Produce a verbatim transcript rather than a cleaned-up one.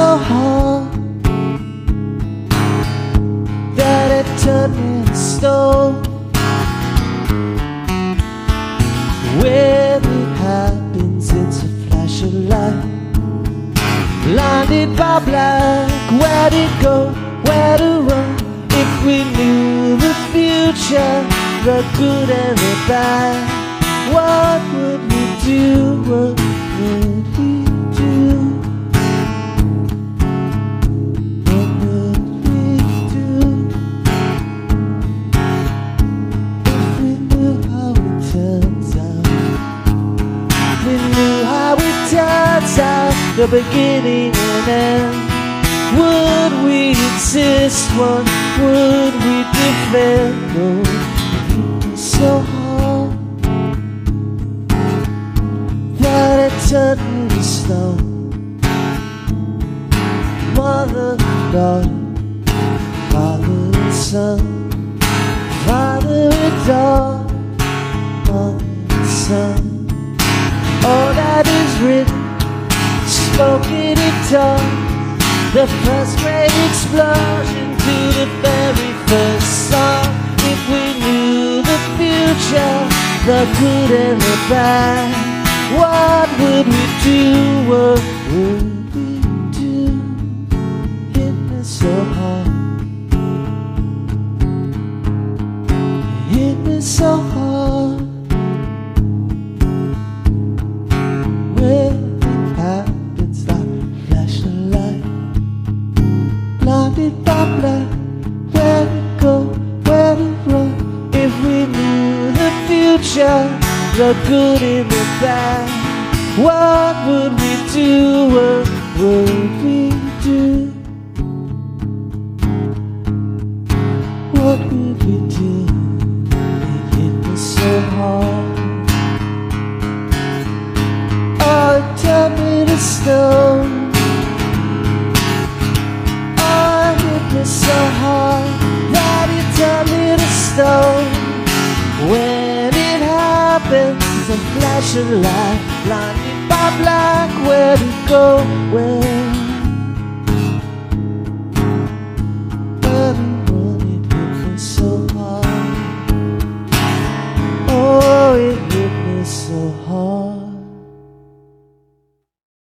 so hard that it turned me to stone. When it happens, it's a flash of light, blinded by black. Where'd it go? Where to run? If we knew the future, the good and the bad, what would we do? What would we do? What would we do if we knew how it turns out? If we knew how it turns out, the beginning and end. Would we insist? What would we defend? No, it's so hard that it turned me to stone. Mother and daughter, father and son, father and daughter, mother and son. All that is written, spoken and taught. The first great explosion to the very first song. If we knew the future, the good and the bad, what would we do? What would we do? Hit me so hard, hit me so hard. When it happens like flash of light, blinded by black. Where to go, where to run? If we knew the future, the good and the bad, what would we do? What would we do? What would we do? It hit me so hard. Oh, it turned me to stone. So hard that it turned me to stone. When it happens, a flash of light, blinded by black. Where to go?